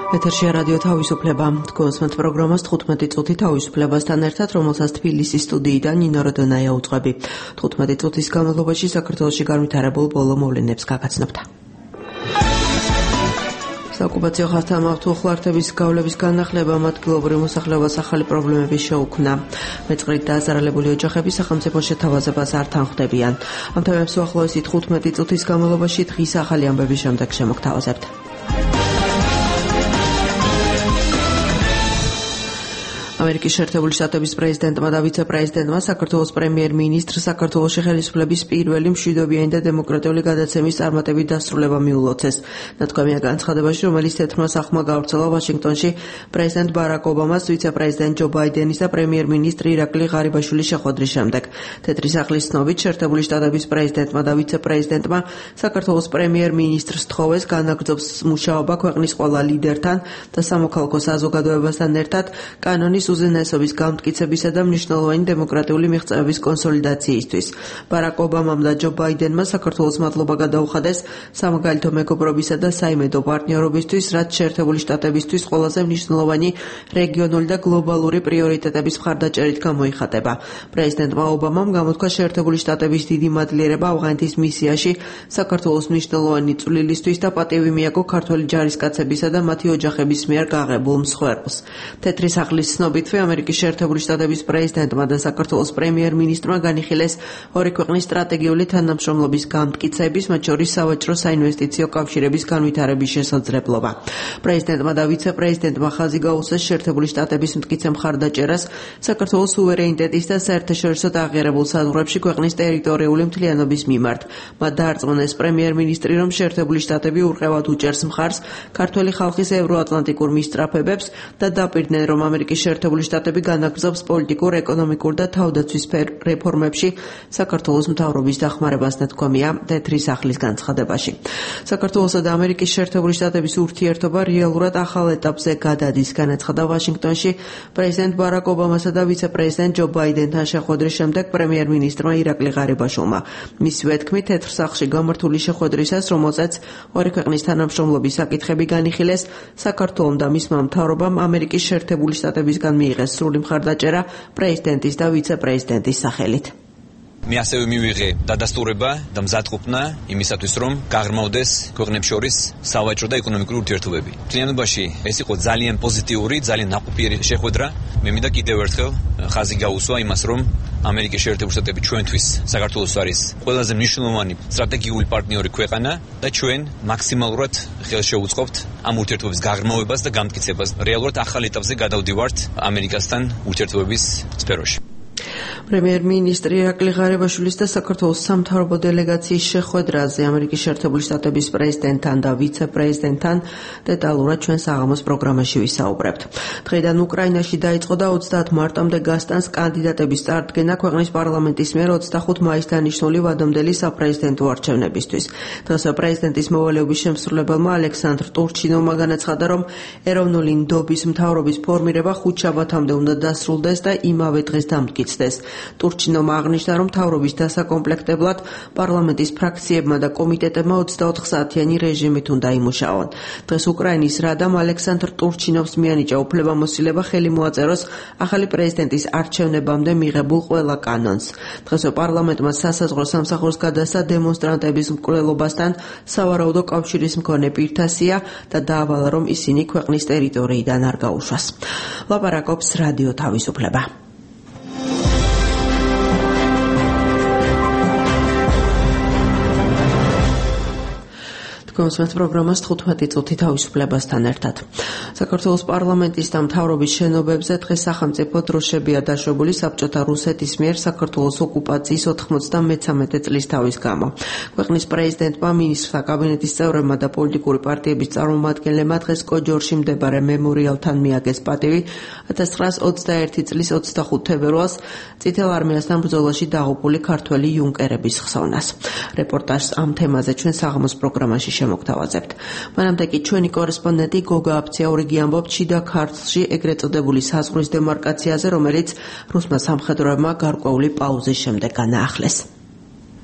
ეთერშია რადიო თავისუფლება. თქვენს პროგრამას 15 წუთი თავისუფლებასთან ერთად, რომელსაც თბილისის სტუდიიდან ნინო როდონაია უძღვები. 15 წუთის განმავლობაში საქართველოში განვითარებულ ბოლო მოვლენებს გაგაცნობთ. საოკუპაციო ხაზთან მართლმხლვარების გავლების განახლება ადგილობრივ მოსახლეობას ახალი პრობლემების შეუქმნა. მეწყრით დაზარალებული ოჯახები სახელმწიფო შეთავაზებას არ თანხმდებიან. ამ თემებს უახლოესი 15 წუთის განმავლობაში დღის ახალი ამბების შემდეგ შემოგთავაზებთ. ამერიკის შეერთებული შტატების პრეზიდენტმა და ვიცე-პრეზიდენტმა საქართველოს პრემიერ-მინისტრს საქართველოში ხელისუფლების პირველი მშვიდობიანი და დემოკრატიული გადაცემის წარმატებით დასრულება მიულოცეს. ნათქვამია განცხადებაში, რომელიც თეთრმა სახლმა გავრცელა ვაშინგტონში პრეზიდენტ ბარაკ ობამას, ვიცე-პრეზიდენტ ჯო ბაიდენის და პრემიერ-მინისტრი ირაკლი ღარიბაშვილის შეხვედრის შემდეგ. თეთრი სახლის ცნობით, შეერთებული შტატების პრეზიდენტმა და ვიცე-პრეზიდენტმა საქართველოს პრემიერ-მინისტრს თხოვეს განაგრძობს მუშაობა ქვეყნის ყველა ლიდერთან და სამოქალაქო საზოგადოებასთან ერთად კანონის უზენაესობის გამტკიცებისა და მნიშვნელოვანი დემოკრატიული მიღწევების კონსოლიდაციისთვის. ბარაკ ობამამ და ჯო ბაიდენმა საქართველოს მადლობა გადაუხადეს სამაგალითო მეგობრობისა და საიმედო პარტნიორობისთვის, რაც შეერთებული შტატებისთვის ყველაზე მნიშვნელოვანი რეგიონული და გლობალური პრიორიტეტების მხარდაჭერით გამოიხატება. პრეზიდენტმა ობამამ გამოთქვა შეერთებული შტატების დიდი მადლიერება ავღანეთის მისიაში საქართველოს მნიშვნელოვანი წვლილისთვის და პატივი მიაგო ქართველი ჯარისკაცებისა და მათი ოჯახების მიერ გაღებულ მსხვერპლს. თეთრი სახლის ცნობითვე ამერიკის შეერთებული შტატების პრეზიდენტმა და საქართველოს პრემიერ-მინისტრმა განიხილეს ორი ქვეყნის სტრატეგიული თანამშრომლობის გამტკიცების, მათ შორის სავაჭრო საინვესტიციო კავშირების განვითარების შესაძლებლობა. პრეზიდენტმა და ვიცე-პრეზიდენტმა ხაზი გაუსვეს შეერთებული შტატების მტკიცე მხარდაჭერას საქართველოს სუვერენიტეტის და საერთაშორისო აღიარებულ საზღვრებში ქვეყნის ტერიტორიული მთლიანობის მიმართ. მათ დაარწმუნეს პრემიერ-მინისტრი, რომ შეერთებული შტატები ურყევად უჭერს მხარს ქართველი ხალხის ევროატლანტიკურ მისწრაფებებს და დაპირდნენ, რომ ამერიკის შეერთებული შტატები განაგრძობს პოლიტიკურ, ეკონომიკურ და თავდაცვის რეფორმებში საქართველოს მთავრობის დახმარებას, ნათქვამია თეთრი სახლის განცხადებაში. საქართველოსა და ამერიკის შეერთებული შტატების ურთიერთობა რეალურად ახალ ეტაპზე გადადის, განაცხადა ვაშინგტონში პრეზიდენტ ბარაკ ობამასა და ვიცე-პრეზიდენტ ჯო ბაიდენთან შეხვედრის შემდეგ პრემიერ-მინისტრმა ირაკლი ღარიბაშვილმა. მისივე თქმით, თეთრ სახლში გამართული შეხვედრისას, რომელზეც ორი ქვეყნის თანამშრომლობის საკითხები განიხილეს, საქართველომ და მისმა მთავრობამ ამერიკის შეერთებული შტატებისგან მიიღეს სრული მხარდაჭერა პრეზიდენტის და ვიცე-პრეზიდენტის სახელით. მე ასევე მივიღე დადასტურება და მზადყოფნა იმისათვის, რომ გაღრმავდეს ქვეყნებს შორის სავაჭრო და ეკონომიკური ურთიერთობები. მთლიანობაში ეს იყო ძალიან პოზიტიური, ძალიან ნაყოფიერი შეხვედრა. მე მინდა კიდევ ერთხელ ხაზი გაუსვა იმას, რომ ამერიკის შეერთებული შტატები ჩვენთვის საქართველოს არის ყველაზე მნიშვნელოვანი სტრატეგიული პარტნიორი ქვეყანა და ჩვენ მაქსიმალურად ხელს შევუწყობთ ამ ურთიერთობების გაღრმავებას და გამტკიცებას. რეალურად ახალ ეტაპზე გადავდივართ ამერიკასთან ურთიერთობების სფეროში. პრემიერ-მინისტრი ირაკლი ღარიბაშვილის და საქართველოს სამთავრობო დელეგაციის შეხვედრაზე ამერიკის შეერთებული შტატების პრეზიდენტთან და ვიცე-პრეზიდენტთან დეტალურად ჩვენ საღამოს პროგრამაში ვისაუბრებთ. დღეიდან უკრაინაში დაიწყო და 30 მარტამდე გასტანს კანდიდატების წარდგენა ქვეყნის პარლამენტის მიერ 25 მაისს დანიშნული ვადამდელი საპრეზიდენტო არჩევნებისთვის. დღესვე პრეზიდენტის მოვალეობის შემსრულებელმა ალექსანდრ ტურჩინოვმა განაცხადა, რომ ეროვნული ნდობის მთავრობის ფორმირება ხუთშაბათამდე უნდა დასრულდეს და იმავე დღეს დამტკიცდეს. ტურჩინოვმა აღნიშნა, რომ მთავრობის დასაკომპლექტებლად პარლამენტის ფრაქციებმა და კომიტეტებმა 24 საათიანი რეჟიმით უნდა იმუშაონ. დღეს უკრაინის რადამ ალექსანდრ ტურჩინოვს მიანიჭა უფლებამოსილება ხელი მოაწეროს ახალი პრეზიდენტის არჩევნებამდე მიღებულ ყველა კანონს. დღესვე პარლამენტმა სასაზღვრო სამსახურს გადასცა დემონსტრანტების მკვლელობასთან სავარაუდო კავშირის მქონე პირთასია და დაავალა, რომ ისინი ქვეყნის ტერიტორიიდან არ გაუშვას. ლაპარაკობს რადიო თავისუფლება. კონსულტ პროგრამას 15 წუთი თავისუფლებასთან ერთად. საქართველოს პარლამენტის და მთავრობის შენობებზე დღეს სახელმწიფო დროშებია დაშვებული საბჭოთა რუსეთის მიერ საქართველოს ოკუპაციის 93 წლის თავის გამო. ქვეყნის პრეზიდენტმა, მინისტრთა კაბინეტის წევრებმა და პოლიტიკური პარტიების წარმომადგენლებმა დღეს კოჯორში მდებარე მემორიალთან მიაგეს პატივი 1921 წლის 25 თებერვალს წითელ არმიასთან ბრძოლაში დაღუპული ქართველი იუნკერების ხსოვნას. რეპორტაჟს ამ თემაზე ჩვენ საღამოს პროგრამაში შემოგთავაზებთ. მანამდე კი ჩვენი კორესპონდენტი გოგა აფციაურიგი ამბობს შიდა ქართლში ეგრეთ წოდებული საზღვრის დემარკაციაზე, რომელიც რუსმა სამხედროებმა გარკვეული პაუზის შემდეგ განაახლეს.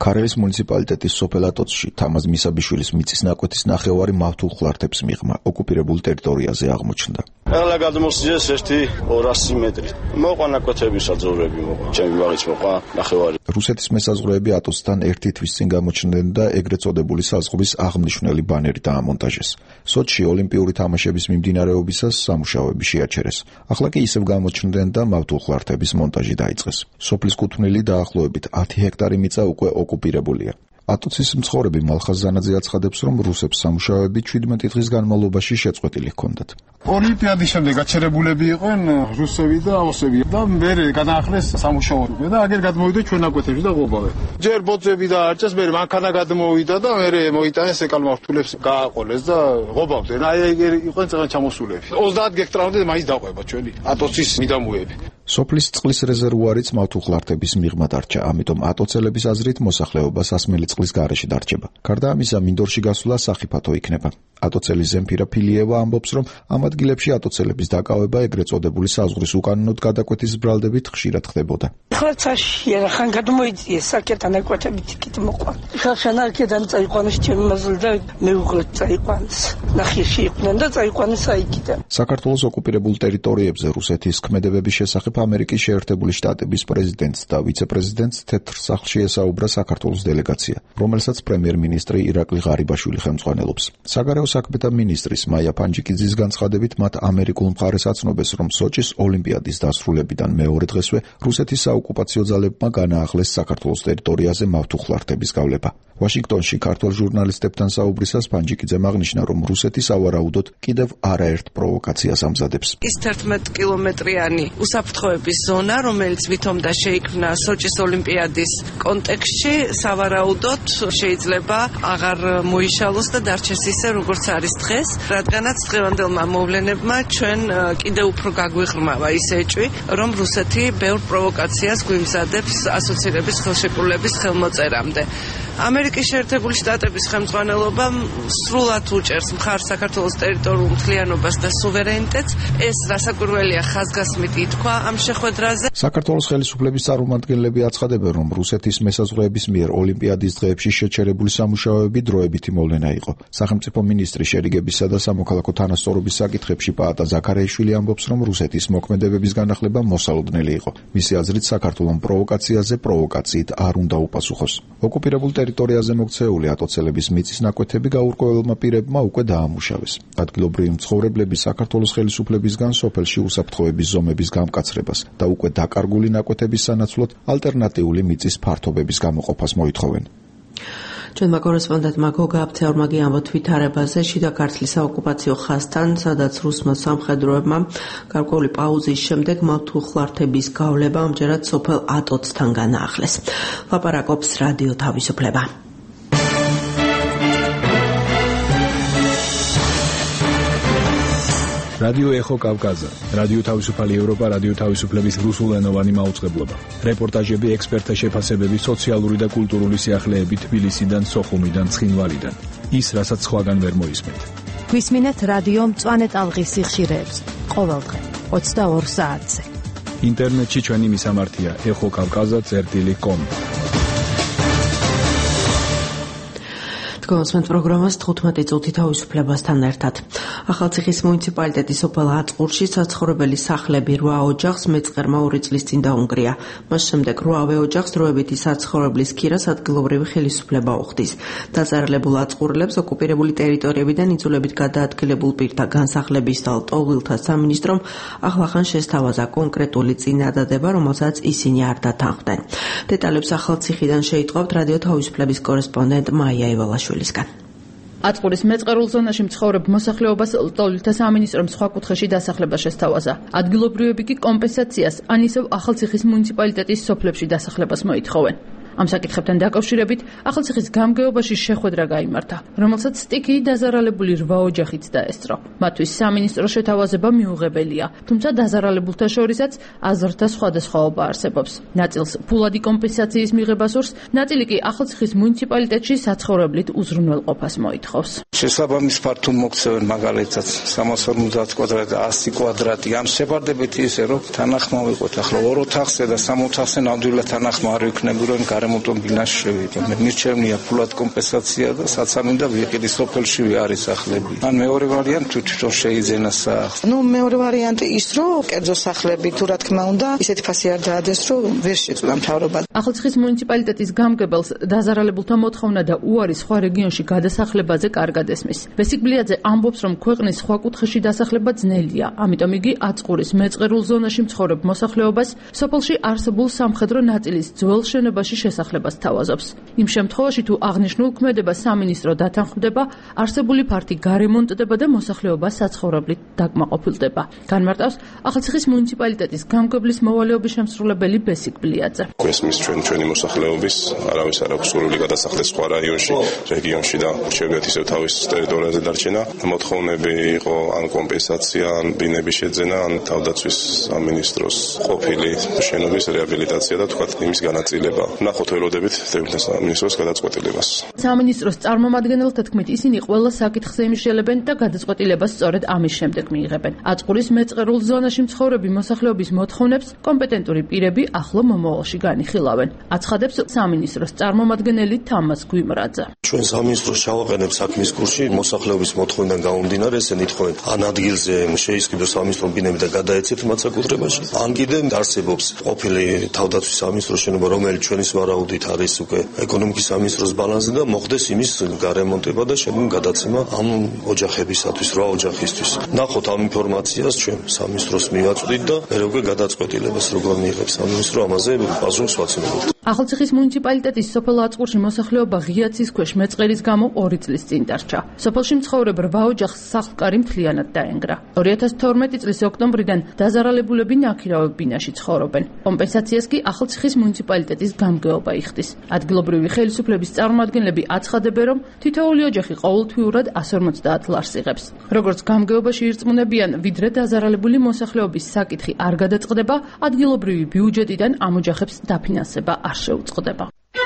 ქარელის მუნიციპალიტეტის სოფელ ატოცში თამაზ მისაბიშვილის მიწის ნაკვეთის ნახევარი მავთულ ხლართებს მიღმა ოკუპირებულ ტერიტორიაზე აღმოჩნდა. ყველა გადმოსიეს 1-200 მეტრი. მოყვა ნაკვეთების აძოვრები მოყვა. ჩემი ბაღიც მოყვა ნახევარი. რუსეთის მესაზღვრეები ატოცთან ერთი თვის წინ გამოჩნდნენ და ეგრეთ წოდებული საზღვრის აღმნიშვნელი ბანერი დაამონტაჟეს. სოჩში ოლიმპიური თამაშების მიმდინარეობისას სამუშაოები შეაჩერეს. ახლა კი ისევ გამოჩნდნენ და მავთულ ხლართების მონტაჟი დაიწყეს. სოფლის კუთვნილი დაახლოებით 10 ჰექტარი მიწა უკვე ოკუპირებულია. ატოცის მცხოვრები მალხაზ ზანაძე აცხადებს, რომ რუსებს სამუშაოები 17 დღის განმავლობაში შეწყვეტილი ჰქონდათ. ოლიმპიადის შემდეგ გაჩერებულები იყვნენ რუსები და ოსები და მერე გადაახლეს სამუშაოები და აგერ გადმოვიდა ჩვენ ნაკვეთებში და ღობავე. ჯერ ბოძები დაარჩეს, მერე მანქანა გადმოვიდა და მერე მოიტანეს ეკალმართულებს გააყოლეს და ღობავდნენ. აი ეგ იყვნენ წეგან ჩამოსულები. 30 გექტარამდე მაინც დაყვება ჩვენი ატოცის მიდამოები. სოფლის წყლის რეზერვუარიც მავთულ ხლართების მიღმა დარჩა, ამიტომ ატოცელების აზრით მოსახლეობა სასმელი წყლის გარეშე დარჩება. გარდა ამისა, მინდორში გასვლა სახიფათო იქნება. ატოცელი ზემფირა ფილიევა ამბობს, რომ ამ ადგილებში ატოცელების დაკავება ეგრეთ წოდებული საზღვრის უკანონოდ გადაკვეთის ბრალდებით ხშირად ხდებოდა. ახლა წაშია, ხან გადმოიწიეს საკეთა ნაკვეთებით იქით მოყვა. ხალხანა აქედან წაიყვანეს ჩემი მაზლი და მეუღლეთ წაიყვანეს. ნახიში იყვნენ და წაიყვანეს აიქიდან. საქართველოს ოკუპირებულ ტერიტორიებზე რუსეთის ქმედებების შესახებ ამერიკის შეერთებული შტატების პრეზიდენტს და ვიცე-პრეზიდენტს თეთრ სახლში ესაუბრა საქართველოს დელეგაცია, რომელსაც პრემიერ-მინისტრი ირაკლი ღარიბაშვილი ხელმძღვანელობს. საგარეო საქმეთა მინისტრის მაია ფანჯიკიძის განცხადებით, მათ ამერიკულ მხარეს აცნობეს, რომ სოჭის ოლიმპიადის დასრულებიდან მეორე დღესვე რუსეთის საოკუპაციო ძალებმა განაახლეს საქართველოს ტერიტორიაზე მავთულ ხლართების გავლება. ვაშინგტონში ქართველ ჟურნალისტებთან საუბრისას ფანჯიკიძემ აღნიშნა, რომ რუსეთი სავარაუდოდ კიდევ არაერთ პროვოკაციას ამზადებს. ის 11 კილომეტრიანი უსაფრთხოების ზონა, რომელიც ვითომდა შეიქმნა სოჭის ოლიმპიადის კონტექსტში, სავარაუდოდ შეიძლება აღარ მოიშალოს და დარჩეს ისე, როგორც არის დღეს, რადგანაც დღევანდელმა მოვლენებმა ჩვენ კიდევ უფრო გაგვიღრმავა ის ეჭვი, რომ რუსეთი ბევრ პროვოკაციას გვიმზადებს ასოცირების ხელშეკრულების ხელმოწერამდე. ამერიკის შეერთებული შტატების ხელმძღვანელობა სრულად უჭერს მხარს საქართველოს ტერიტორიულ მთლიანობას და სუვერენიტეტს. ეს რასაკვირველია ხაზგასმით ითქვა ამ შეხვედრაზე. საქართველოს ხელისუფლების წარმომადგენლები აცხადებენ, რომ რუსეთის მესაზღვრეების მიერ ოლიმპიადის დღეებში შეჩერებული სამუშაოები დროებითი მოვლენა იყო. სახელმწიფო მინისტრი შერიგებისა და სამოქალაქო თანასწორობის საკითხებში პაატა ზაქარიაშვილი ამბობს, რომ რუსეთის მოქმედებების განახლება მოსალოდნელი იყო. მისი აზრით, საქართველოს პროვოკაციაზე პროვოკაციით არ უნდა უპასუხოს. ოკუპირებულ ტერიტორიაზე მოქცეული ატოცელების მიწის ნაკვეთები გაურკვეველმა პირებმა უკვე დაამუშავეს. ადგილობრივი მცხოვრებლები საქართველოს ხელისუფლებისგან სოფელში უსაფრთხოების ზომების გამკაცრებას და უკვე დაკარგული ნაკვეთების სანაცვლოდ ალტერნატიული მიწის ფართობების გამოყოფას მოითხოვენ. ჩვენმა კორესპონდენტმა გოგა აბცეურმაგი ამბობს ვითარებაზე შიდა ქართლის საოკუპაციო ხაზთან, სადაც რუსმა სამხედროებმა გარკვეული პაუზის შემდეგ მავთულ ხლართების გავლება ამჯერად სოფელ ატოცთან განაახლეს. ლაპარაკობს რადიო თავისუფლება. რადიო ეხო კავკაზა, რადიო თავისუფალი ევროპა, რადიო თავისუფლების რუსულენოვანი მაუწყებლობა. რეპორტაჟები, ექსპერტთა შეფასებები, სოციალური და კულტურული სიახლეები თბილისიდან, სოხუმიდან, ცხინვალიდან. ის, რასაც სხვაგან ვერ მოისმენთ. გვისმინეთ რადიო მწვანე ტალღის სიხშირეებს ყოველდღე 22 საათზე. ინტერნეტში ჩვენი მისამართია ეხოკავკაზა.com. გასმენთ პროგრამას 15 წუთი თავისუფლებასთან ერთად. ახალციხის მუნიციპალიტეტის სოფელ აწყურში საცხოვრებელი სახლები 8 ოჯახს მეწყერმა 2 წლის წინ დაუნგრია. მას შემდეგ 8-ვე ოჯახს დროებითი საცხოვრებლის ქირას ადგილობრივი ხელისუფლება უხდის. დაზარალებულ აწყურლებს ოკუპირებული ტერიტორიებიდან იძულებით გადაადგილებულ პირთა განსახლების და ლტოლვილთა სამინისტრომ ახლახან შესთავაზა კონკრეტული წინადადება, რომელსაც ისინი არ დათანხმდნენ. დეტალებს ახალციხიდან შეიტყობთ რადიო თავისუფლების კორესპონდენტ მაია ევალაშვილი. აწყურის მეწყერულ ზონაში მცხოვრებ მოსახლეობას ლტოლვილთა სამინისტრომ სხვა კუთხეში დასახლება შესთავაზა. ადგილობრივები კი კომპენსაციას ან ისევ ახალციხის მუნიციპალიტეტის სოფლებში დასახლებას მოითხოვენ. ამ საკითხებთან დაკავშირებით ახალციხის გამგეობაში შეხვედრა გაიმართა, რომელსაც სტიქიი დაზარალებული 8 ოჯახიც დაესწრო. მათთვის სამინისტრო შეთავაზება მიუღებელია, თუმცა დაზარალებულთა შორისაც აზრთა სხვადასხვაობა არსებობს. ნაწილს ფულადი კომპენსაციის მიღება სურს, ნაწილი კი ახალციხის მუნიციპალიტეტში საცხოვრებლით უზრუნველყოფას მოითხოვს. შესაბამის ფართობ მოქცევენ მაგალითად 350 კვადრატი, 100 კვადრატი. ამ შეფარდებით ისე რომ თანახმა ვიყოთ ახლა 2 ოთახზე და 3 ოთახზე ნამდვილად თანახმა არ ვიქნები, რომ გარემონტო ბინაში შევიდე. მირჩევნია ფულად კომპენსაცია და საცამინდა ვიყიდი სოფელში არის სახლები. ან მეორე ვარიანტი თვითონ შეიძენა სახლს. მეორე ვარიანტი ის რომ კერძო სახლები თუ რა თქმა უნდა ისეთი ფასი არ დაადეს რომ ვერ შეწყვეტა მთავრობა. ახალციხის მუნიციპალიტეტის გამგებელს დაზარალებულთა მოთხოვნა და უარი სხვა რეგიონში გადასახლებაზე კარგად ესმის. ბესიკბლიაძე ამბობს, რომ ქვეყნის სხვა კუთხეში დასახლება ძნელია, ამიტომ იგი აწყურის მეწყერულ ზონაში მცხოვრებ მოსახლეობას სოფელში არსებულ სამხედრო ნაწილის ძველ შენობაში შესახლებას თავაზობს. იმ შემთხვევაში თუ აღნიშნულ ქმედება სამინისტრო დათანხმდება, არსებული ფართი გარემონტდება და მოსახლეობა საცხოვრებლით დაკმაყოფილდება. განმარტავს ახალციხის მუნიციპალიტეტის გამგებლის მოვალეობის შემსრულებელი ბესიკბლიაძე. ესმის ჩვენი მოსახლეობის არავის არ აქვს სურვილი გადასახლდეს სხვა რაიონში, რეგიონში და შევიდეთ ისევ თავის ტერიტორიაზე დარჩენა. მოთხოვნები იყო ან კომპენსაცია, ან ბინების შეძენა, ან თავდაცვის სამინისტროს ყოფილი შენობის რეაბილიტაცია და თქვათ იმის განაწილება. ნახოთ ველოდებით თემის სამინისტროს გადაწყვეტილებას. სამინისტროს წარმომადგენელთა თქმით, ისინი ყველა საკითხზე იმშელებენ და გადაწყვეტილებას სწორედ ამის შემდეგ მიიღებენ. აწყურის მეწყერულ ზონაში მცხოვრები მოსახლეობის მოთხოვნებს კომპეტენტური პირები ახლო მომავალში განიხილავენ. აცხადებს სამინისტროს წარმომადგენელი თამას გვიმრაძე. ჩვენ სამინისტროს ჩავაყენებ საქმის კურსში მოსახლეობის მოთხოვნიდან გამომდინარე ესენი ეთხოვენ ან ადგილზე შეისყიდოს სამინისტრო ბინები და გადაეცეთ მათ საკუთრებაში, ან კიდე არსებობს ყოფილი თავდაცვის სამინისტროს შენობა, რომელიც ჩვენის ვარაუდით არის უკვე ეკონომიკის სამინისტროს ბალანსზე და მოხდეს იმის გარემონტება და შემდგომ გადაცემა ამ ოჯახებისათვის, 8 ოჯახისთვის. ნახოთ ამ ინფორმაციას ჩვენ სამინისტროს მივაწვდით და მე უკვე გადაწყვეტილებას როგორ მიიღებს სამინისტრო ამაზე პასუხს ვაცნობთ. ახალციხის მუნიციპალიტეტის სოფელ აწყურში მოსახლეობა ღია ცის ქვეშ მეწყერის გამო 2 წლის წინ დარჩა. სოფელში მცხოვრებ 8 ოჯახს სახლკარი მთლიანად დაენგრა. 2012 წლის ოქტომბრიდან დაზარალებულები ნაქირავებ ბინაში ცხოვრობენ. კომპენსაციას კი ახალციხის მუნიციპალიტეტის გამგეობა იხდის. ადგილობრივი ხელისუფლების წარმომადგენლები აცხადებენ, რომ თითოეული ოჯახი ყოველთვიურად 150 ლარს იღებს. როგორც გამგეობაში ირწმუნებიან, ვიდრე დაზარალებული მოსახლეობის საკითხი არ გადაწყდება, ადგილობრივი ბიუჯეტიდან ამ ოჯახებს დაფინანსება არ შეუწყდება.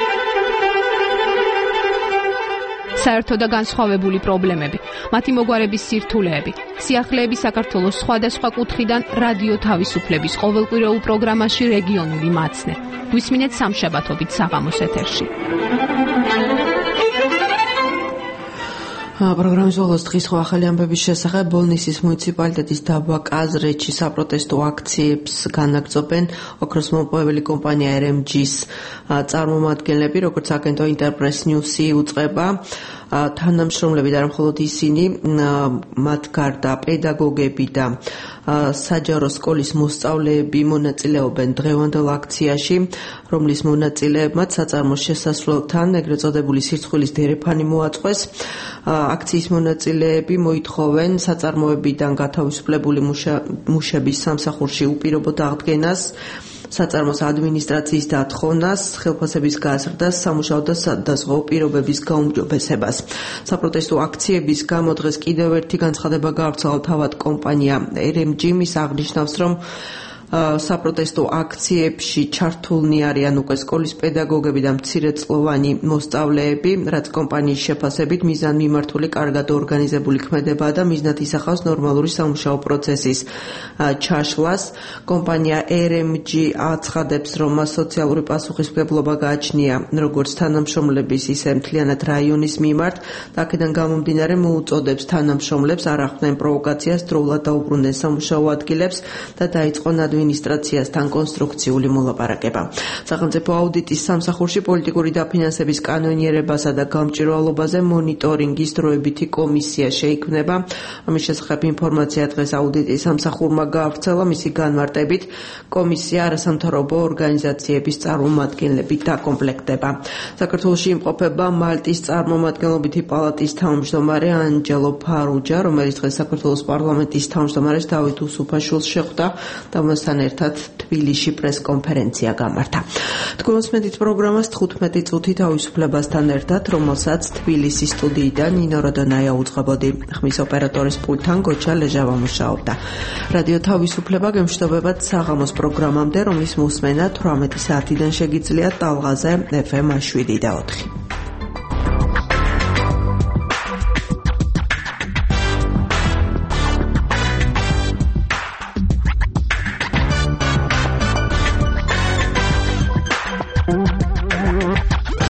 საერთო და განსხვავებული პრობლემები, მათი მოგვარების სირთულეები, სიახლეები საქართველოს სხვადასხვა კუთხიდან რადიო თავისუფლების ყოველკვირეულ პროგრამაში რეგიონული მაცნე. გვისმინეთ სამშაბათობით საღამოს ეთერში. პროგრამის ბოლოს დღის სხვა ახალი ამბების შესახებ ბოლნისის მუნიციპალიტეტის დაბა კაზრეთში საპროტესტო აქციებს განაგრძობენ ოქროს მომპოვებელი კომპანია RMG-ს წარმომადგენლები, როგორც აგენტო ინტერპრეს ნიუსი უწყება. თანამშრომლები და არა მხოლოდ ისინი, მათ გარდა პედაგოგები და საჯარო სკოლის მოსწავლეები მონაწილეობენ დღევანდელ აქციაში, რომლის მონაწილეებმაც საწარმოს შესასვლელთან ეგრეთ წოდებული სირცხვილის დერეფანი მოაწყვეს. აქციის მონაწილეები მოითხოვენ საწარმოებიდან გათავისუფლებული მუშების სამსახურში უპირობოდ აღდგენას, საწარმოს ადმინისტრაციის დათხოვნას, ხელფასების გაზრდას, სამუშაო და სადაზღვეო პირობების გაუმჯობესებას. საპროტესტო აქციების გამო დღეს კიდევ ერთი განცხადება გაავრცელა თავად კომპანია RMG, მის აღნიშნავს, რომ საპროტესტო აქციებში ჩართულნი არიან უკვე სკოლის პედაგოგები და მცირეწლოვანი მოსწავლეები, რაც კომპანიის შეფასებით მიზანმიმართული, კარგად ორგანიზებული ქმედებაა და მიზნად ისახავს ნორმალური სამუშაო პროცესის ჩაშლას. კომპანია RMG აცხადებს, რომ მას სოციალური პასუხისმგებლობა გააჩნია როგორც თანამშრომლების, ისე მთლიანად რაიონის მიმართ და აქედან გამომდინარე მოუწოდებს თანამშრომლებს არ ახდენენ პროვოკაციას, დროულად დაუბრუნდნენ სამუშაო ადგილებს და დაიწყონ ადმინისტრაციასთან კონსტრუქციული მოლაპარაკება. სახელმწიფო აუდიტის სამსახურში პოლიტიკური დაფინანსების კანონიერებასა და გამჭვირვალობაზე მონიტორინგის დროებითი კომისია შეიქმნება. ამის შესახებ ინფორმაცია დღეს აუდიტის სამსახურმა გაავრცელა. მისი განმარტებით, კომისია არასამთავრობო ორგანიზაციების წარმომადგენლებით დაკომპლექტდება. საქართველოში იმყოფება მალტის წარმომადგენლობითი პალატის თავმჯდომარე ანჯელო ფარუჯა, რომელიც დღეს საქართველოს პარლამენტის თავმჯდომარეს დავით უსუფაშვილს შეხვდა და მასთან ერთად თბილისში პრესკონფერენცია გამართა. თქვენს პროგრამას 15 წუთი თავისუფლებასთან ერთად, რომელსაც თბილისის სტუდიიდან ნინო როდონაია უძღვებოდი. ხმის ოპერატორის პულტთან გოჩა ლეჟავა მუშაობდა. რადიო თავისუფლება გემშვიდობებათ საღამოს პროგრამამდე, რომლის მოსმენა 18 საათიდან შეგიძლიათ ტალღაზე FM 7 და 4.